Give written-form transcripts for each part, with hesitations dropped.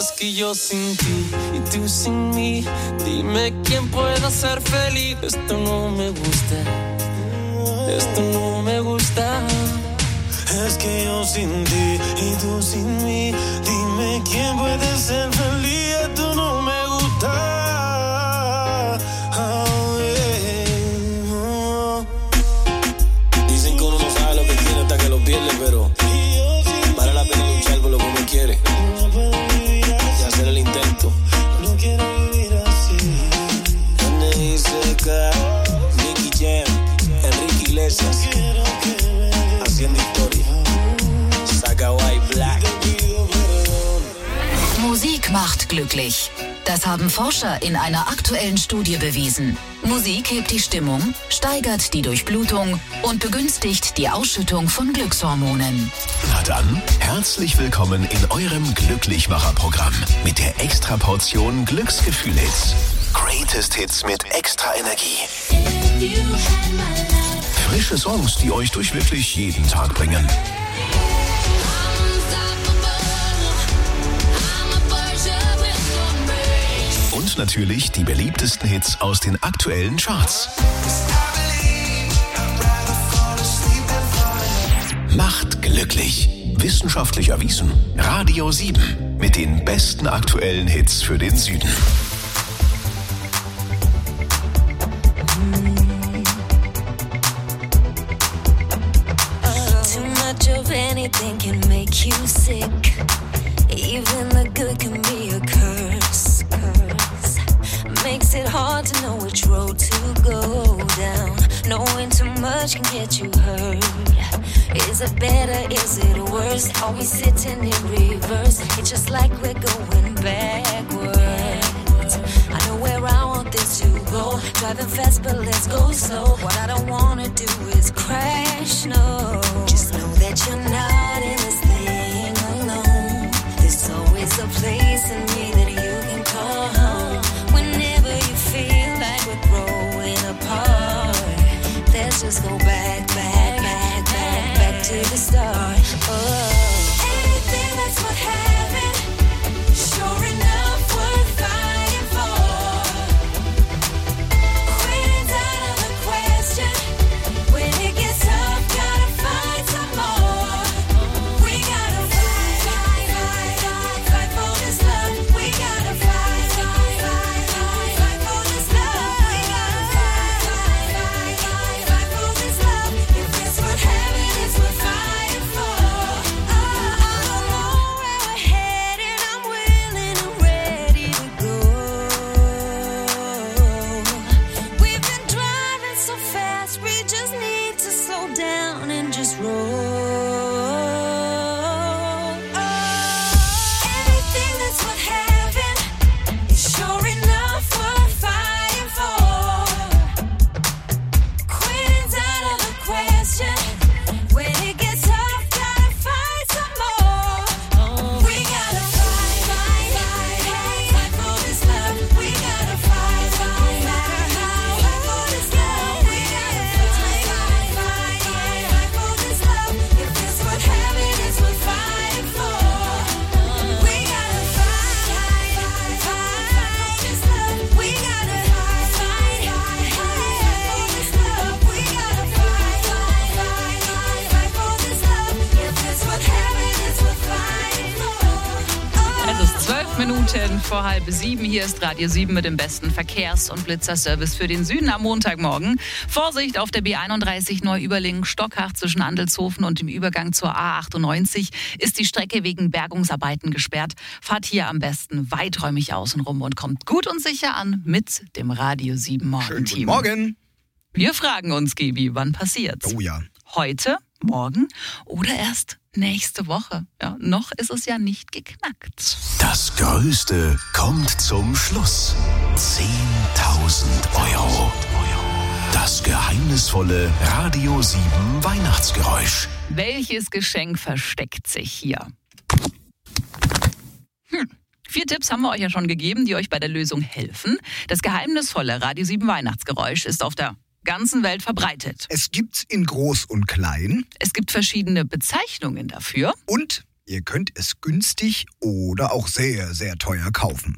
Es que yo sin ti y tú sin mí, dime quién pueda ser feliz. Esto no me gusta, esto no me gusta. Es que yo sin ti y tú sin mí, dime quién puede ser feliz. Esto no me gusta. Dicen que uno no sabe lo que tiene hasta que lo pierde, pero vale la pena luchar por lo que uno quiere y hacer el intento. No quiero vivir así. N.I.C.K, Nicky Jam, Enrique Iglesias, haciendo historia. Saga White Black. Musik macht glücklich. Das haben Forscher in einer aktuellen Studie bewiesen. Musik hebt die Stimmung, steigert die Durchblutung und begünstigt die Ausschüttung von Glückshormonen. Na dann, herzlich willkommen in eurem Glücklichmacher-Programm mit der Extraportion Glücksgefühl-Hits. Greatest Hits mit extra Energie. Frische Songs, die euch durch wirklich jeden Tag bringen. Und natürlich die beliebtesten Hits aus den aktuellen Charts. Macht glücklich. Wissenschaftlich erwiesen. Radio 7 mit den besten aktuellen Hits für den Süden. Too much of anything can make you sick. Even the good can be a curse. Makes it hard to know which road to go down. Knowing too much can get you hurt. Is it better, is it worse? Are we sitting in reverse? It's just like we're going backwards. I know where I want this to go. Driving fast but let's go slow. What I don't wanna do is crash, no. Just know that you're not in this thing alone. There's always a place in me that you can call home. Whenever you feel like we're growing apart, let's just go back to the start. Anything that's worth having, sure enough worth fighting for. Quitting's out of the question. When it gets tough, gotta find some more. We gotta fight for this love. We gotta fight for this love. We gotta fight for this love. If it's worth having, it's worth fighting for. I don't know where we're headed. I'm willing and ready to go. We've been driving so fast, we just need to slow down and just roll. Anything that's worth having is sure enough worth fighting for. Quitting's out of the question. When it gets tough, gotta fight some more. We gotta fight for this love. We gotta fight for this love. We gotta fight for this love. If it's worth having, it's worth fighting for. We gotta fight for this love. We gotta fight for this love. We gotta fight for this love. If it's worth having, it's worth fighting for. Es ist 12 Minuten vor 6:30. Hier ist Radio 7 mit dem besten Verkehrs- und Blitzerservice für den Süden am Montagmorgen. Vorsicht auf der B31 Neu-Überlingen-Stockach zwischen Andelshofen und dem Übergang zur A98 ist die Strecke wegen Bergungsarbeiten gesperrt. Fahrt hier am besten weiträumig außenrum und kommt gut und sicher an mit dem Radio 7 Schönen guten Morgenteam. Morgen. Wir fragen uns, Gibi, wann passiert's? Oh ja. Heute, morgen oder erst nächste Woche? Ja, noch ist es ja nicht geknackt. Das Größte kommt zum Schluss. 10.000 Euro. Das geheimnisvolle Radio 7 Weihnachtsgeräusch. Welches Geschenk versteckt sich hier? 4 Tipps haben wir euch ja schon gegeben, die euch bei der Lösung helfen. Das geheimnisvolle Radio 7 Weihnachtsgeräusch ist auf der ganzen Welt verbreitet. Es gibt's in groß und klein. Es gibt verschiedene Bezeichnungen dafür. Und Ihr könnt es günstig oder auch sehr, sehr teuer kaufen.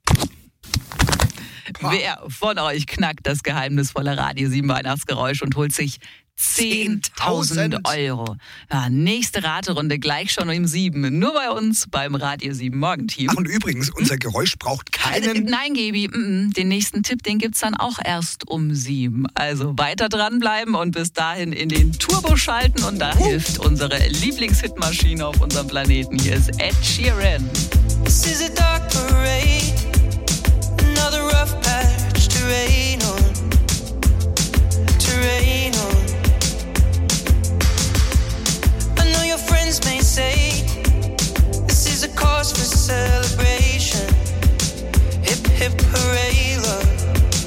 Wer von euch knackt das geheimnisvolle Radio 7 Weihnachtsgeräusch und holt sich 10.000 Euro? Ja, nächste Raterunde gleich schon um 7. Nur bei uns beim Radio 7 Morgenteam. Ach, und übrigens, unser Geräusch braucht keinen... Nein, Gaby, den nächsten Tipp, den gibt's dann auch erst um 7. Also weiter dranbleiben und bis dahin in den Turbo schalten. Und da hilft unsere Lieblingshitmaschine auf unserem Planeten. Hier ist Ed Sheeran. This is a dark parade, another rough patch to rain on, to rain on. I know your friends may say this is a cause for celebration. Hip hip hooray, love.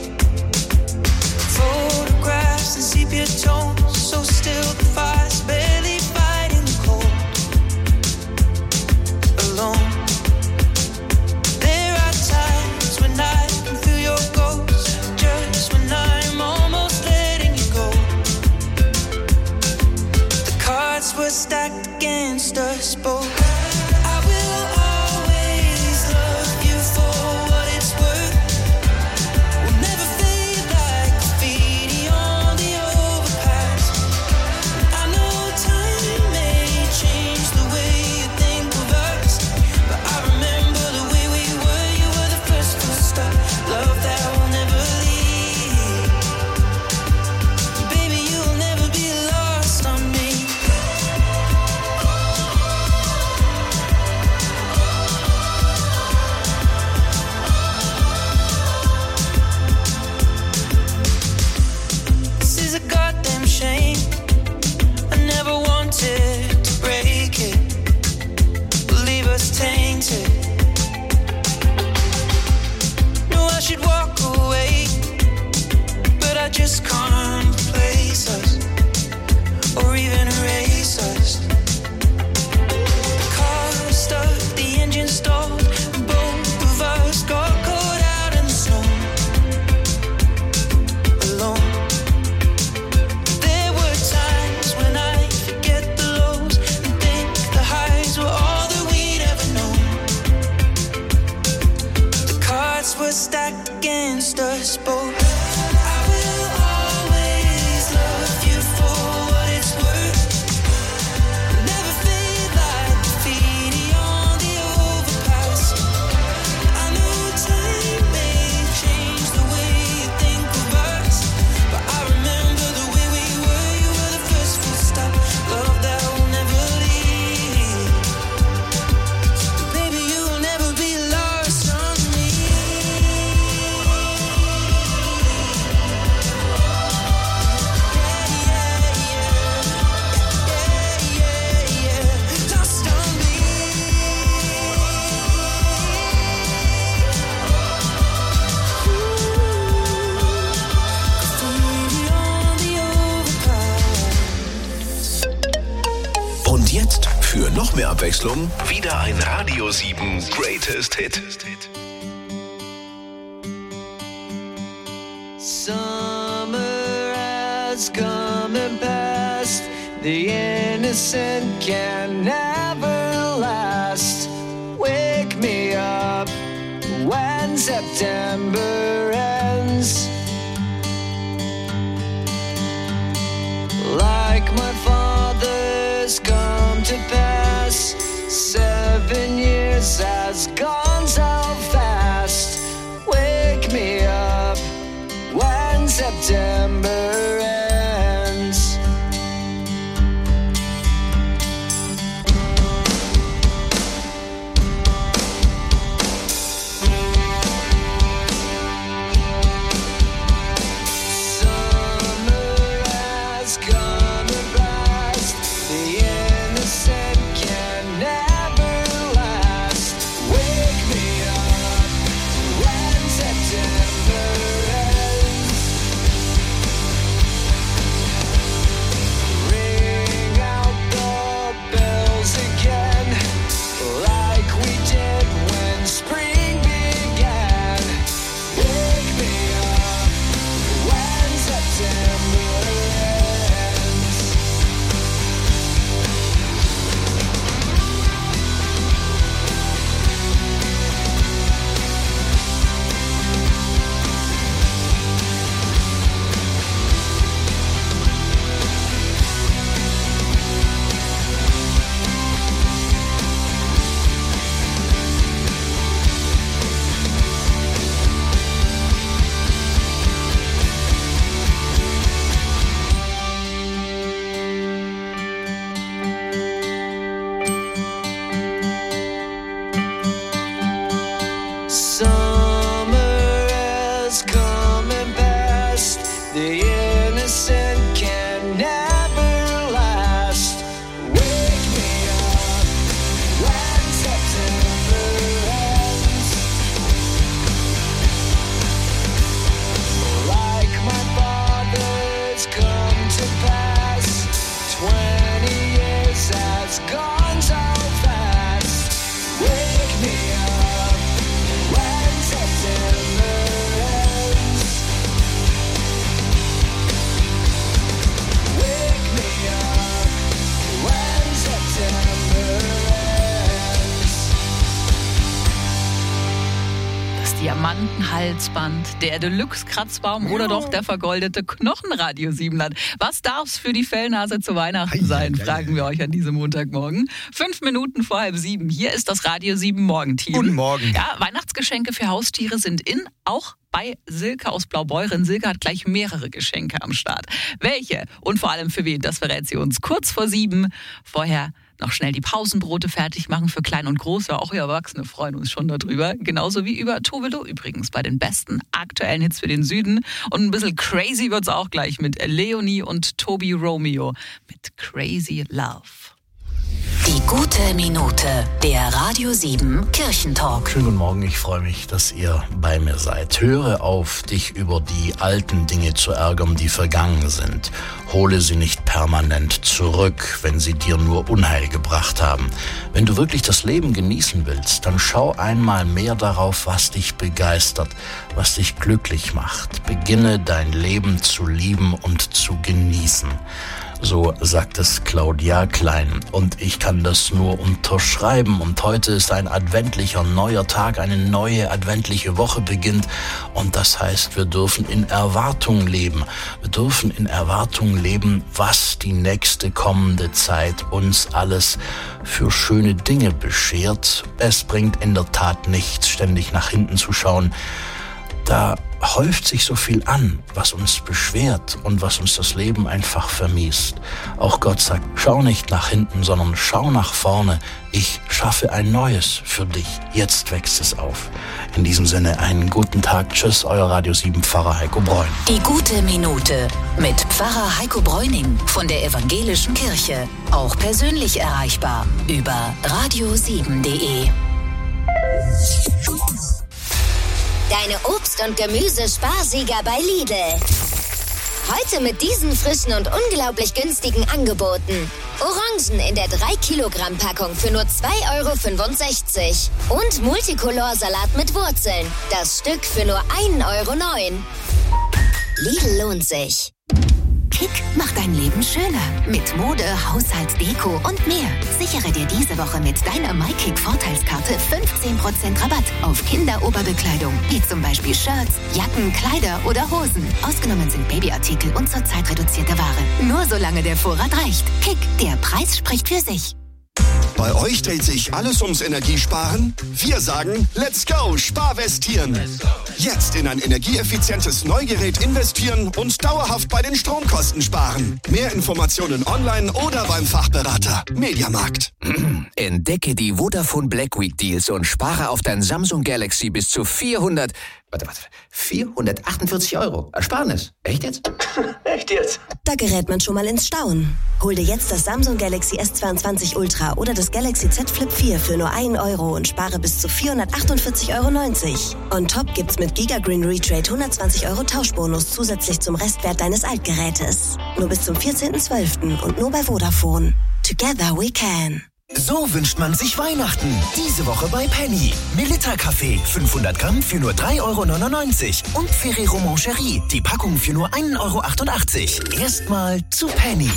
Photographs and sepia tones, so still the fire's barely fighting the cold. Alone. There are times when I can feel your ghost, just when I'm almost letting you go. The cards were stacked against us both. I will always love you for what it's worth. We'll never fade like graffiti on the overpass. I know time may change the way you think of us, but I remember the way we were. You were the first to stop. Love that will never leave. Baby, you'll never be lost on me. This is a goddamn shame. I never wanted to break it, leave us tainted. No, I should walk away, but I just can't replace us or even erase us. The car stuck, the engine stalled, and both of us got caught out in the snow. Alone. There were times when I forget the lows and think the highs were all that we'd ever known. The cards were stacked against us both. I will always love you for what it's worth. Never fade like graffiti on the overpass. I know time may change the way you think of us, but I remember the way we were. You were the first full stop. Love that will never leave. Baby, you will never be lost on me. Lost on me. Graffiti on the overpass. Und jetzt, für noch mehr Abwechslung, wieder ein Radio 7 Greatest Hit. Summer has come and passed. The innocent can never last. Wake me up when September ends. Like my father's come to pass. 7 years has gone so fast. Wake me up when September ends. Diamantenhalsband, der Deluxe-Kratzbaum oder doch der vergoldete Knochenradio Siebenland. Was darf's für die Fellnase zu Weihnachten sein, fragen wir euch an diesem Montagmorgen. 5 Minuten vor 6:30. Hier ist das Radio 7 Morgenteam. Guten Morgen. Ja, Weihnachtsgeschenke für Haustiere sind in, auch bei Silke aus Blaubeuren. Silke hat gleich mehrere Geschenke am Start. Welche und vor allem für wen, das verrät sie uns kurz vor 7. Vorher noch schnell die Pausenbrote fertig machen für Klein und Groß. Ja, auch wir Erwachsene freuen uns schon darüber. Genauso wie über Tobelo übrigens bei den besten aktuellen Hits für den Süden. Und ein bisschen crazy wird's auch gleich mit Leonie und Tobi Romeo mit Crazy Love. Die gute Minute, der Radio 7 Kirchentalk. Schönen guten Morgen, ich freue mich, dass ihr bei mir seid. Höre auf, dich über die alten Dinge zu ärgern, die vergangen sind. Hole sie nicht permanent zurück, wenn sie dir nur Unheil gebracht haben. Wenn du wirklich das Leben genießen willst, dann schau einmal mehr darauf, was dich begeistert, was dich glücklich macht. Beginne dein Leben zu lieben und zu genießen. So sagt es Claudia Klein. Und ich kann das nur unterschreiben. Und heute ist ein adventlicher neuer Tag, eine neue adventliche Woche beginnt. Und das heißt, wir dürfen in Erwartung leben. Wir dürfen in Erwartung leben, was die nächste kommende Zeit uns alles für schöne Dinge beschert. Es bringt in der Tat nichts, ständig nach hinten zu schauen. Da häuft sich so viel an, was uns beschwert und was uns das Leben einfach vermiest. Auch Gott sagt, schau nicht nach hinten, sondern schau nach vorne. Ich schaffe ein Neues für dich. Jetzt wächst es auf. In diesem Sinne einen guten Tag. Tschüss, euer Radio 7 Pfarrer Heiko Bräun. Die gute Minute mit Pfarrer Heiko Bräuning von der Evangelischen Kirche. Auch persönlich erreichbar über radio7.de. Deine Obst- und Gemüsesparsieger bei Lidl. Heute mit diesen frischen und unglaublich günstigen Angeboten. Orangen in der 3-Kilogramm-Packung für nur 2,65 € und Multicolor-Salat mit Wurzeln. Das Stück für nur 1,09 €. Lidl lohnt sich. Kick macht dein Leben schöner. Mit Mode, Haushalt, Deko und mehr. Sichere dir diese Woche mit deiner MyKick-Vorteilskarte 15% Rabatt auf Kinderoberbekleidung, wie zum Beispiel Shirts, Jacken, Kleider oder Hosen. Ausgenommen sind Babyartikel und zurzeit reduzierte Ware. Nur solange der Vorrat reicht. Kick, der Preis spricht für sich. Bei euch dreht sich alles ums Energiesparen? Wir sagen, let's go, Sparvestieren. Jetzt in ein energieeffizientes Neugerät investieren und dauerhaft bei den Stromkosten sparen. Mehr Informationen online oder beim Fachberater. Mediamarkt. Entdecke die Vodafone Black Week Deals und spare auf dein Samsung Galaxy bis zu 448 € Ersparnis. Echt jetzt? Echt jetzt? Da gerät man schon mal ins Staunen. Hol dir jetzt das Samsung Galaxy S22 Ultra oder das Galaxy Z Flip 4 für nur 1 € und spare bis zu 448,90 €. On top gibt's mit GigaGreen Retrade 120 € Tauschbonus zusätzlich zum Restwert deines Altgerätes. Nur bis zum 14.12. und nur bei Vodafone. Together we can. So wünscht man sich Weihnachten. Diese Woche bei Penny. Melitta-Kaffee, 500 Gramm für nur 3,99 € und Ferrero Moncherie, die Packung für nur 1,88 €. Erstmal zu Penny.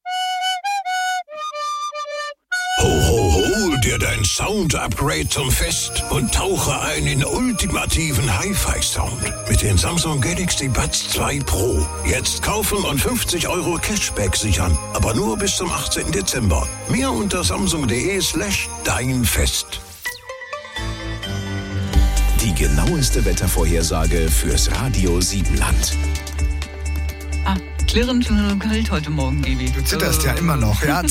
Ho, ho, hol dir dein Sound-Upgrade zum Fest und tauche ein in ultimativen Hi-Fi-Sound mit den Samsung Galaxy Buds 2 Pro. Jetzt kaufen und 50 € Cashback sichern, aber nur bis zum 18. Dezember. Mehr unter samsung.de/deinfest. Die genaueste Wettervorhersage fürs Radio Siebenland. Klirrend und kalt heute Morgen, Evi. Du zitterst ja immer noch, ja?